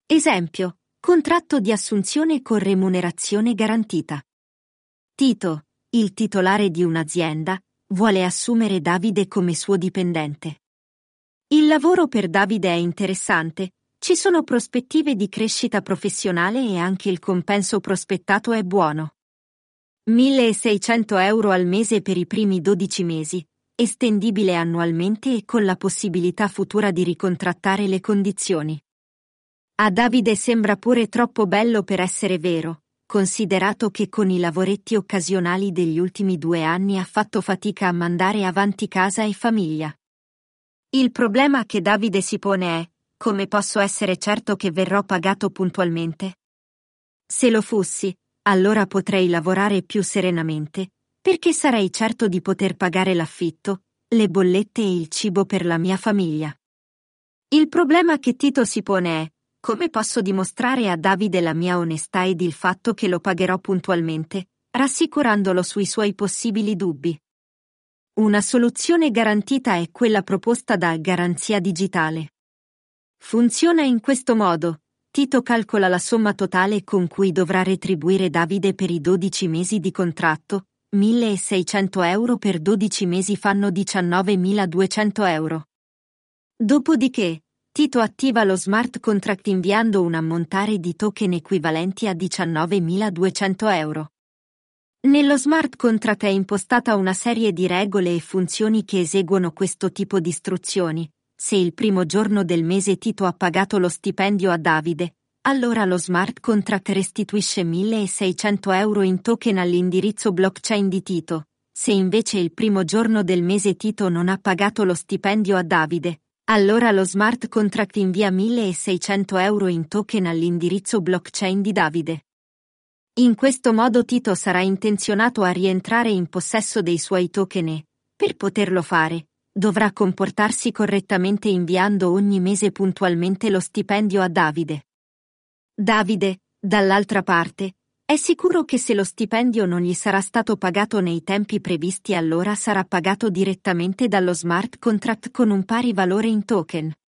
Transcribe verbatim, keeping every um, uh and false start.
Esempio, contratto di assunzione con remunerazione garantita. Tito, il titolare di un'azienda, vuole assumere Davide come suo dipendente. Il lavoro per Davide è interessante, ci sono prospettive di crescita professionale e anche il compenso prospettato è buono. milleseicento euro al mese per i primi dodici mesi, estendibile annualmente e con la possibilità futura di ricontrattare le condizioni. A Davide sembra pure troppo bello per essere vero, considerato che con i lavoretti occasionali degli ultimi due anni ha fatto fatica a mandare avanti casa e famiglia. Il problema che Davide si pone è: come posso essere certo che verrò pagato puntualmente? Se lo fossi, allora potrei lavorare più serenamente, perché sarei certo di poter pagare l'affitto, le bollette e il cibo per la mia famiglia. Il problema che Tito si pone è: come posso dimostrare a Davide la mia onestà ed il fatto che lo pagherò puntualmente, rassicurandolo sui suoi possibili dubbi? Una soluzione garantita è quella proposta da Garanzia Digitale. Funziona in questo modo: Tito calcola la somma totale con cui dovrà retribuire Davide per i dodici mesi di contratto, milleseicento euro per dodici mesi fanno diciannovemiladuecento euro. Dopodiché, Tito attiva lo smart contract inviando un ammontare di token equivalenti a diciannovemiladuecento euro. Nello smart contract è impostata una serie di regole e funzioni che eseguono questo tipo di istruzioni. Se il primo giorno del mese Tito ha pagato lo stipendio a Davide, allora lo smart contract restituisce milleseicento euro in token all'indirizzo blockchain di Tito. Se invece il primo giorno del mese Tito non ha pagato lo stipendio a Davide, allora lo smart contract invia milleseicento euro in token all'indirizzo blockchain di Davide. In questo modo Tito sarà intenzionato a rientrare in possesso dei suoi token e, per poterlo fare, dovrà comportarsi correttamente inviando ogni mese puntualmente lo stipendio a Davide. Davide, dall'altra parte, è sicuro che se lo stipendio non gli sarà stato pagato nei tempi previsti allora sarà pagato direttamente dallo smart contract con un pari valore in token.